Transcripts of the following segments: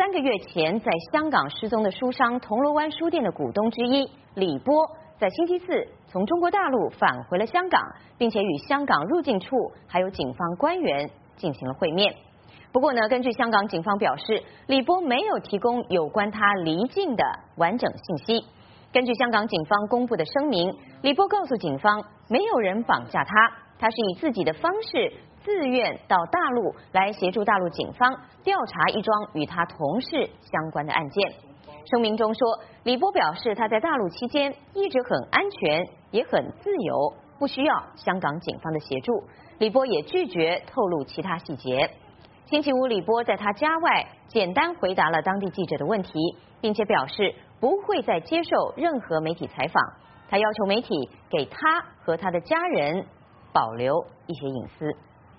3个月前在香港失踪的书商铜锣湾书店的股东之一李波，在星期四从中国大陆返回了香港，并且与香港入境处还有警方官员进行了会面。不过呢，根据香港警方表示，李波没有提供有关他离境的完整信息。根据香港警方公布的声明，李波告诉警方，没有人绑架他，他是以自己的方式自愿到大陆来协助大陆警方调查一桩与他同事相关的案件。声明中说，李波表示他在大陆期间一直很安全，也很自由，不需要香港警方的协助。李波也拒绝透露其他细节。星期五，李波在他家外简单回答了当地记者的问题，并且表示不会再接受任何媒体采访。他要求媒体给他和他的家人保留一些隐私。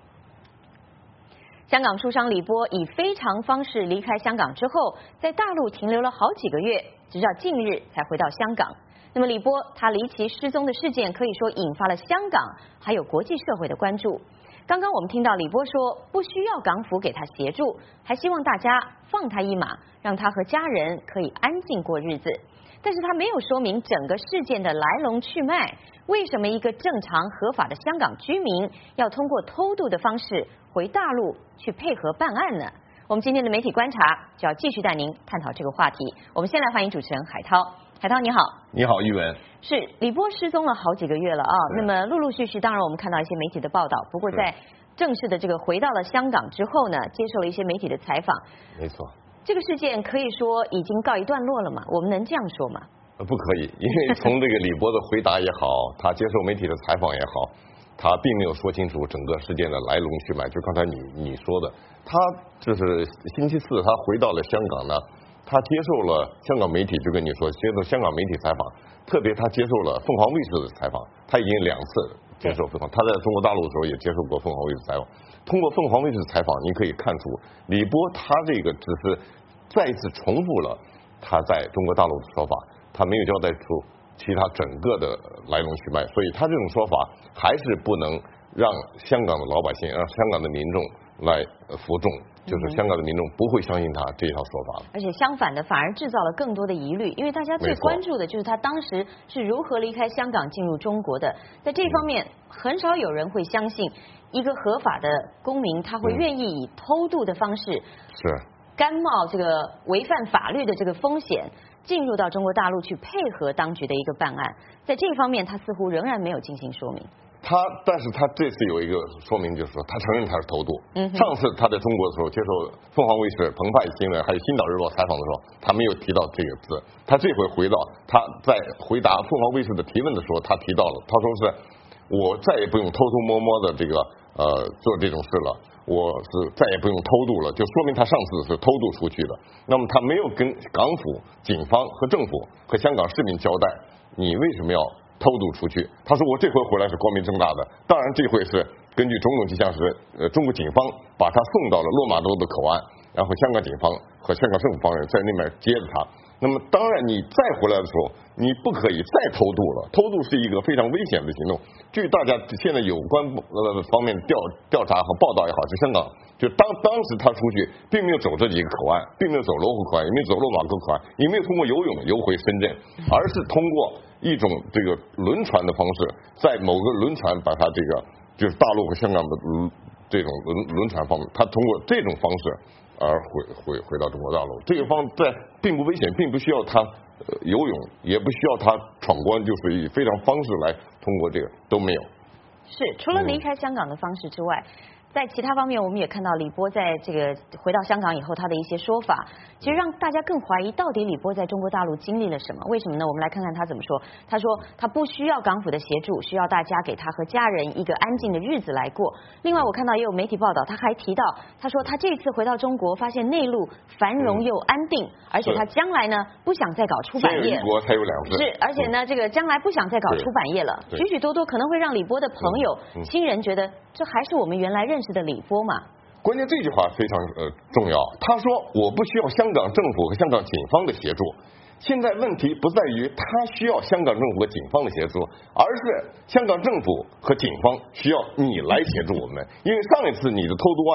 香港书商李波以非常方式离开香港之后，在大陆停留了好几个月，直到近日才回到香港。那么李波他离奇失踪的事件可以说引发了香港还有国际社会的关注。刚刚我们听到李波说不需要港府给他协助，还希望大家放他一马，让他和家人可以安静过日子。但是他没有说明整个事件的来龙去脉，为什么一个正常合法的香港居民要通过偷渡的方式回大陆去配合办案呢？我们今天的媒体观察就要继续带您探讨这个话题。我们先来欢迎主持人海涛。海涛你好。 你好，玉文。 是，李波失踪了好几个月了啊。那么陆陆续续，当然我们看到一些媒体的报道，不过在正式的这个回到了香港之后呢，接受了一些媒体的采访。 没错。 这个事件可以说已经告一段落了嘛？我们能这样说吗？ 不可以，因为从这个李波的回答也好，他接受媒体的采访也好，他并没有说清楚整个事件的来龙去脉。就刚才你说的，他就是星期四他回到了香港呢，他接受了香港媒体，就跟你说接受香港媒体采访，特别他接受了凤凰卫视的采访，他已经2次接受凤凰，他在中国大陆的时候也接受过凤凰卫视采访。通过凤凰卫视采访，你可以看出李波他这个只是再一次重复了他在中国大陆的说法，他没有交代出其他整个的来龙去脉，所以他这种说法还是不能让香港的老百姓，让香港的民众来服众，就是香港的民众不会相信他这一套说法。 而且相反的，反而制造了更多的疑虑，因为大家最关注的就是他当时是如何离开香港进入中国的。在这方面，很少有人会相信一个合法的公民他会愿意以偷渡的方式甘冒这个违犯法律的这个风险，进入到中国大陆去配合当局的一个办案。在这方面，他似乎仍然没有进行说明。 但是他这次有一个说明，就是说他承认他是偷渡。上次他在中国的时候接受凤凰卫视、澎湃新闻还有新岛日报采访的时候，他没有提到这个字。他这回回到他在回答凤凰卫视的提问的时候，他提到了，他说是我再也不用偷偷摸摸的这个做这种事了，我是再也不用偷渡了，就说明他上次是偷渡出去的。那么他没有跟港府、警方和政府和香港市民交代，你为什么要偷渡出去？他说我这回回来是光明正大的，当然这回是根据种种迹象是中国警方把他送到了落马洲的口岸，然后香港警方和香港政府方面在那边接着他。那么当然你再回来的时候，你不可以再偷渡了，偷渡是一个非常危险的行动。据大家现在有关方面调查和报道也好，是香港就当时他出去并没有走这几个口岸，并没有走罗湖口岸，也没有走落马洲口岸，也没有通过游泳游回深圳，而是通过一种这个轮船的方式，在某个轮船把他这个就是大陆和香港的这种轮船方面，他通过这种方式而回到中国大陆。这个方在并不危险，并不需要他游泳，也不需要他闯关，就是以非常方式来通过这个都没有。 是，除了离开香港的方式之外，在其他方面，我们也看到李波在这个回到香港以后，他的一些说法，其实让大家更怀疑到底李波在中国大陆经历了什么？为什么呢？我们来看看他怎么说。他说他不需要港府的协助，需要大家给他和家人一个安静的日子来过。另外，我看到也有媒体报道，他还提到，他说他这次回到中国，发现内陆繁荣又安定，而且他将来呢不想再搞出版业。 先有一国才有2次。 是，而且呢，这个将来不想再搞出版业了，许许多多可能会让李波的朋友、亲人觉得，这还是我们原来认识的李波嘛。 关键这句话非常重要。他说我不需要香港政府和香港警方的协助。现在问题不在于他需要香港政府和警方的协助，而是香港政府和警方需要你来协助我们。因为上一次你的偷渡案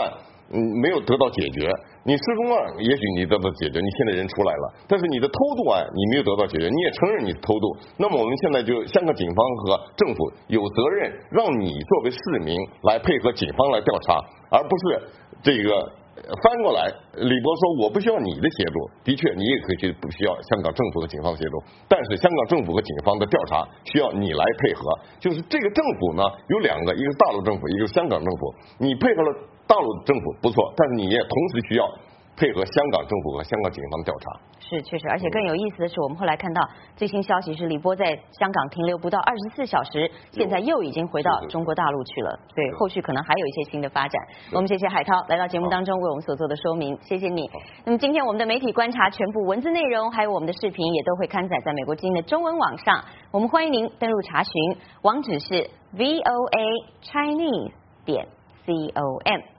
没有得到解决。你失踪案也许你得到解决，你现在人出来了，但是你的偷渡案你没有得到解决，你也承认你是偷渡。那么我们现在就香港警方和政府有责任让你作为市民来配合警方来调查，而不是这个翻过来。李波说我不需要你的协助，的确你也可以去不需要香港政府和警方的协助，但是香港政府和警方的调查需要你来配合。就是这个政府呢有两个，一个是大陆政府，一个是香港政府。你配合了大陆政府不错，但是你也同时需要配合香港政府和香港警方的调查。 是，确实，而且更有意思的是，我们后来看到最新消息是李波在香港停留不到24小时，现在又已经回到中国大陆去了，所以后续可能还有一些新的发展。我们谢谢海涛来到节目当中为我们所做的说明，谢谢你。那么今天我们的媒体观察全部文字内容还有我们的视频也都会刊载在美国之音的中文网上，我们欢迎您登录查询，网址是voachinese.com。